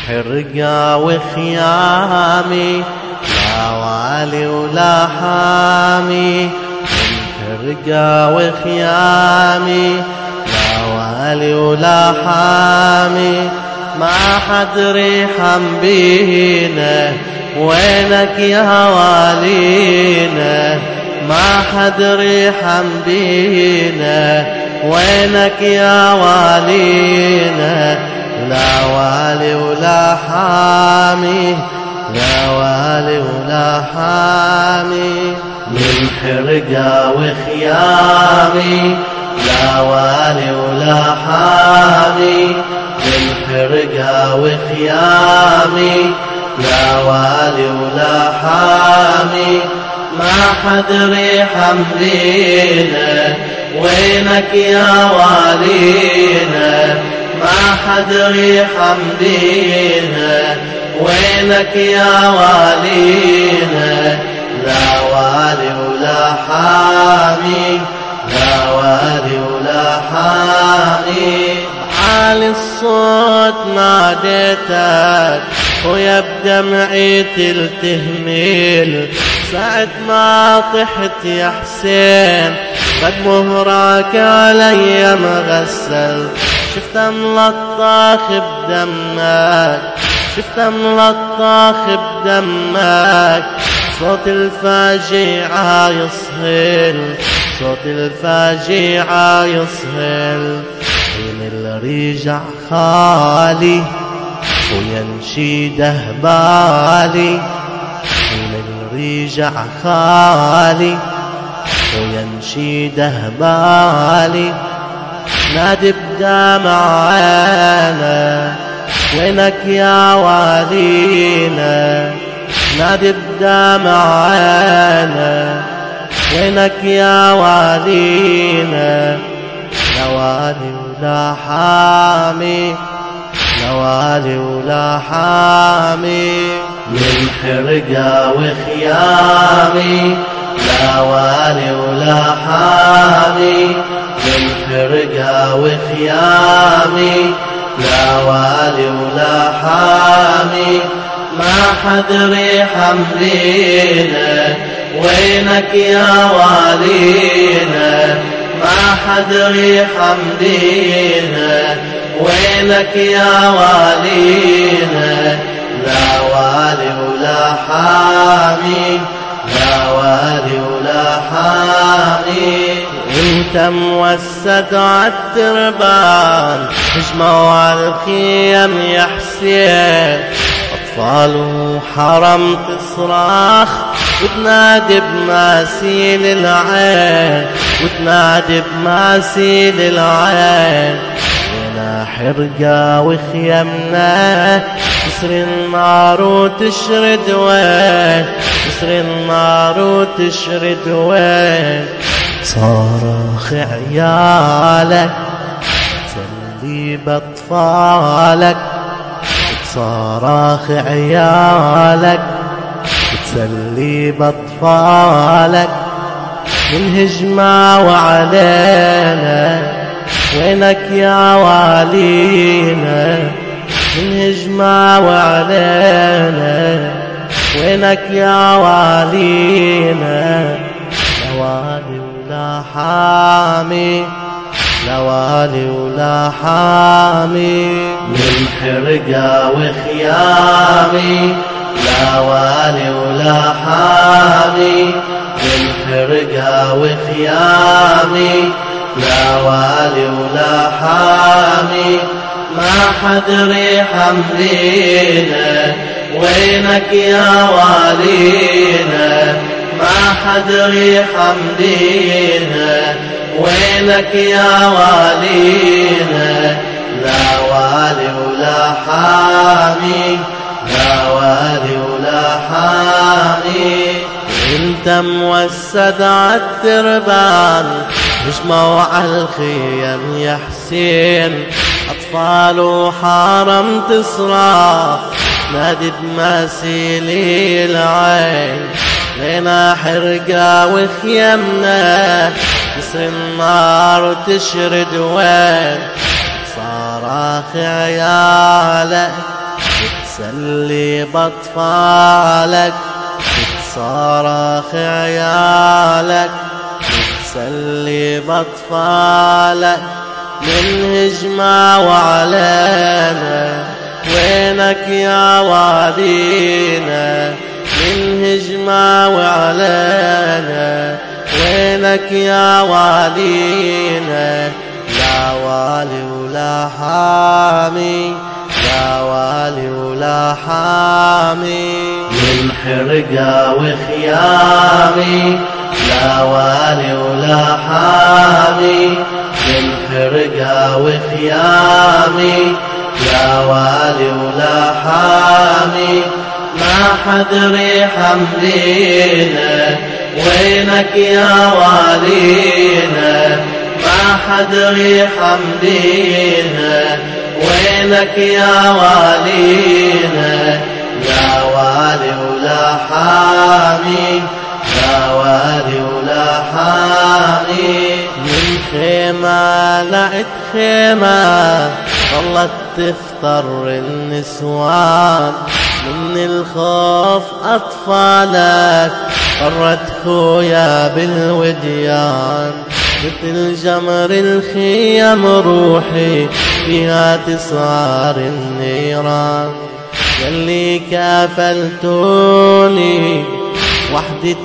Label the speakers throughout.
Speaker 1: حرقة وخيامي لا والي ولا حامي، حرقة وخيامي لا والي ولا حامي، ما حد ريحم بينا وينك يا والينا، ما حد ريحم بينا وينك يا والينا، لا والي ولا حامي، لا والي ولا حامي، من حرقة وخيامي لا والي ولا حامي، من حرقة وخيامي لا والي ولا حامي، ما حد ريحم بينا وينك يا والينا، ما حد ريحم بينا وينك يا والينا، لا والي ولا حامي، لا والي ولا حامي، عالي الصوت ناديتك ويا بدمعي تلتهميل، ساعة ما طحت يا حسين قد مهراك علي مغسل، شفت ملطاخ بدمك، شفت ملطاخ بدمك، صوت الفاجعة يصهل، صوت الفاجعة يصهل، حين الرجع خالي وينشيده بالي، حين الرجع خالي وينشيده بالي، نادي بدمع عينه وينك يا والينا، نادي بدمع عينه وينك يا والينا، لا والي ولا حامي، لا والي ولا حامي، من حرقة وخيامي لا والي ولا حامي، من حرقة وخيامي لا والي ولا حامي، ما حد ريحم بينا وينك يا والينا، ما حد ريحم بينا وينك يا والينا، لا والي ولا حامي، لا والي ولا حامي، انت موسد عالتربان اجمعوا عالخيم يا حسين، اطفال وحرم تصراخ وتنادي بماسيل العين، وتنادي بماسيل العين، لنا حرقة وخيمنا تسر النار وتشرد وين، تسر النار وتشرد وين، صارخ عيالك تسلي باطفالك، صارخ عيالك تسلي باطفالك، من هجمة وعلينا وينك يا والينا، من هجمة وعلينا وينك يا والينا، لا والي ولا حامي، لا والي ولا حامي، من حرقة وخيامي لا والي ولا حامي، من حرقة وخيامي لا والي ولا حامي، ما حد ريحم بينا وينك يا والينا، ما حد ريحم بينا وينك يا والينا، لا والي ولا حامي، لا والي ولا حامي، انت موسد عالتربان اجمعوا عالخيم يا حسين، اطفال وحرم تصراخ نادي بماسيلي العين، لنا حرقة وخيمنا تسر النار وتشرد وين، صراخ عيالك تسلي بأطفالك بتصارخ عيالك تسلي بأطفالك من هجمة وعلينا وينك يا والينا من هجمة وعلينا وينك يا والينا لا والي ولا حامي لا والي ولا حامي من حرقة وخيامي لا والي ولا حامي من حرقة وخيامي لا والي ولا حامي ما حد ريحم لينا وينك يا والينا ما حد ريحم لينا وينك يا والينا لا والي ولا حامي لا والي ولا حامي من خيمة لعد خيمة ظلت تفطر النسوان من الخوف أطفالك فرت خويا بالوديان مثل جمر الخيم روحي فيها تصار النيران يلي كافلتوني وحدي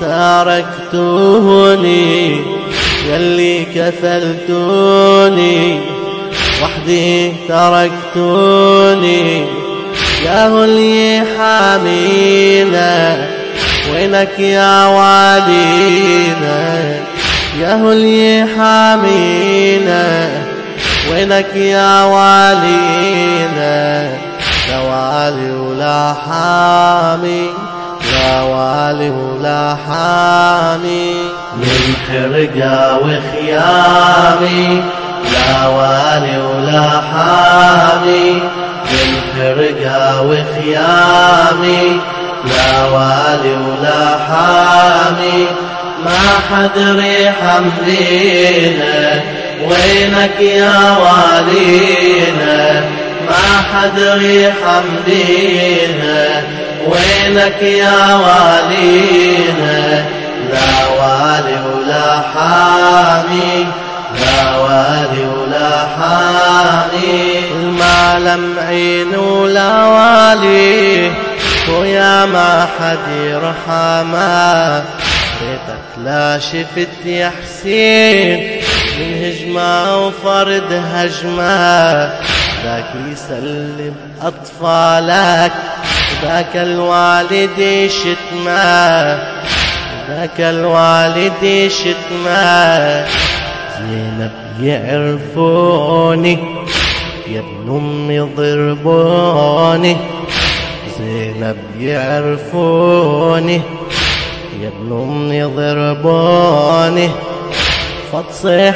Speaker 1: تركتوني يلي كفلتوني وحدي تركتوني يا هلي حامينا وينك يا والينا يا هلي حامينا وينك يا والينا لا والي ولا حامي لا والي ولا حامي من حرقة وخيامي لا والي ولا حامي من حرقة وخيامي لا والي ولا حامي ما حد ريحم لينا وينك يا والينا ما حد ريحم لينا وينك يا والينا لا والي ولا حامي لا والي ولا حامي المعلم عين ولا والي ويا ما حد يرحمه ريتك لا شفت يا حسين من هجمة وفرد هجمة ذاك يسلم أطفالك ذاك الوالد شتمه ذاك الوالد شتمه زينب يعرفوني يا ابن أمي ضربوني زينب يعرفوني يا ابن أمي ضربوني فتصيح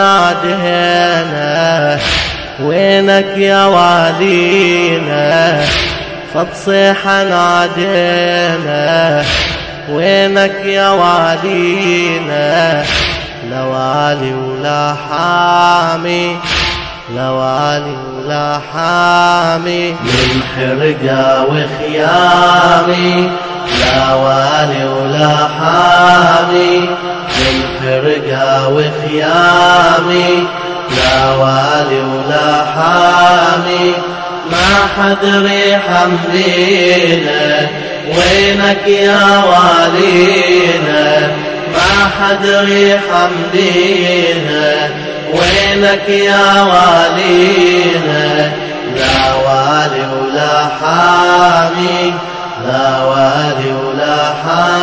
Speaker 1: نادينا وينك يا والينا فتصيح نادينا وينك يا والينا لا والي ولا حامي لا والي ولا حامي من حرقة وخيامي لا والي ولا حامي من حرقة وخيامي لا والي ولا حامي ما حد ريحم لينا وينك يا والينا ما حد ريحم لينا وينك يا والينا لا والي ولا حامي لا والي ولا حامي